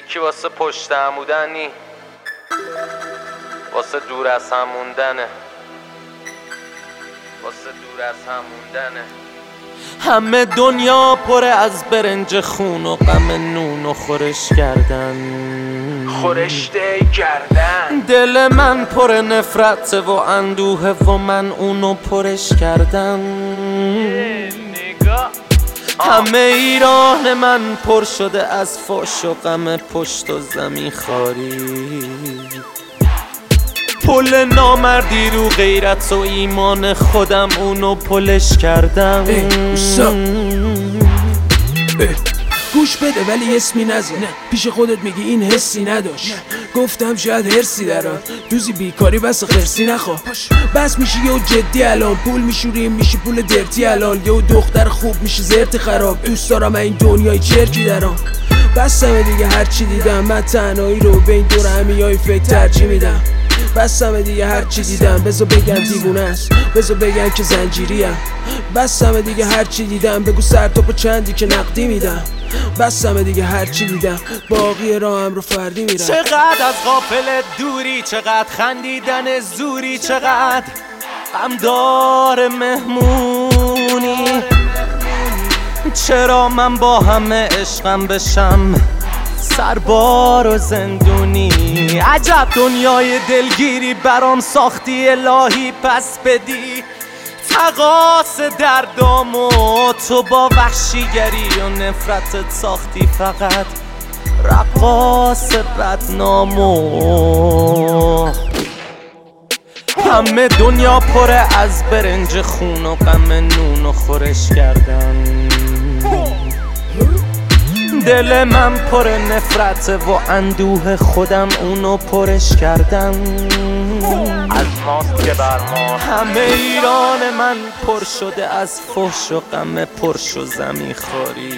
یکی واسه پشت عمودنی، واسه دور از هم موندنه، واسه دور از هم موندنه. همه دنیا پر از برنج خون و غم نون و خورش کردن، خورشته کردن. دل من پر نفرت و اندوه و من اونو پرش کردم. همه ایران من پر شده از فحش و غم پشت و زمین خاری. پل نامردی رو غیرت و ایمان خودم اونو پلش کردم. گوش بده ولی اسمی نزنه، پیش خودت میگی این حسی نداشت. گفتم شاید هرسی درات، دوزی بیکاری بس خرسی نخواه. بس میشی یه جدی الان، پول میشوریم میشی پول درتی الان. یه دختر خوب میشی زرت خراب، دوست دارم این دنیای چرکی درام. بسمه دیگه هرچی دیدم، من تنهایی رو بین دور همیای فکر ترجیح میدم. بسمه دیگه هرچی دیدم، بذار بگن دیوونه است، بذار بگن که زنجیریم. بسمه دیگه هرچی دیدم، بگو سر تا پا چندی که نقدی میدم. بسمه دیگه هرچی دیدم، باقی راهم رو فردی میرم. چقدر از غافل دوری، چقدر خندیدن زوری، چقدر غمدار مهمونی. چرا من با همه عشقم بشم سربار و زندونی؟ عجب دنیای دلگیری برام ساختی الهی، پس بدی تقاس دردامو. تو با وحشیگری و نفرتت ساختی فقط رقاص بدنامو. همه دنیا پر از برنج خون و غم نون و خورش کردن. دل من پر نفرت و اندوه خودم اونو پرش کردم. از ماست که بر ما. همه ایران من پر شده از فحش و غم پرش و زمین خاری.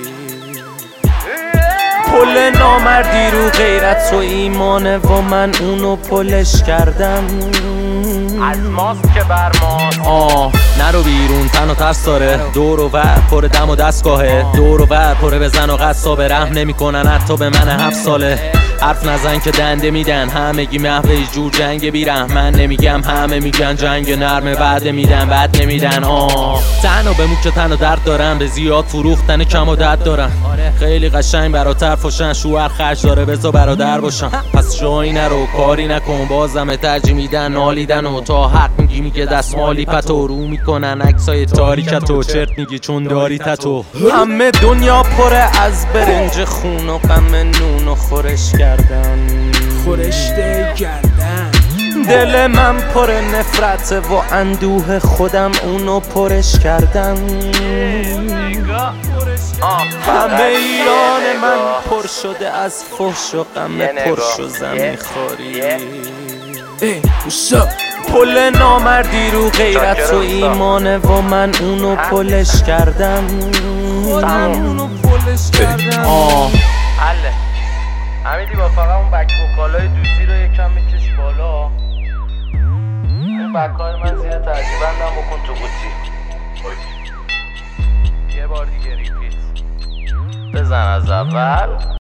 پل نامردی رو غیرت و ایمانه و من اونو پلش کردم. از ماست که بر ما. نرو بیرون تن و ترس داره، دور و ور پر دم و دستگاهه، دور و ور پر بزن و قصابه. رحم نمی کنن حتی به من 7 ساله. حرف نزن که دنده میدن، همگی محو جور جنگ بیرم. من نمیگم همه میگن جنگ نرمه، بعد میدن بعد نمیدن. تنها به موک تن و درد دارم، به زیاد فروختن کم و دد دارم. خیلی قشنگ براتر فشن، شوهر خرج داره بذار برادر باشم. پس جایی نرو کاری نکن، بازم ترجیح میدن نالیدن و تا حق میگی میگه دستمالی پتو رو میکنن عکسای تاریکتو. چرت میگی چون داری تتو. همه دنیا پر از برنج خون و غم نون و خورش کردن، خورشته کردن. دل من پر نفرت و اندوه خودم اونو پرش کردم. همه ایران من پر شده از فحش و غم پرش و زمین خاری. پل نامردی رو غیرت و ایمانه و من اونو پلش کردم. حله حمیدی با فقط اون بک وکالای دوزی رو یکم میکش بالا. اون بکای من زیر ترجیح بندم بکن تو قوطی. یه بار دیگه ریپیت بزن از اول.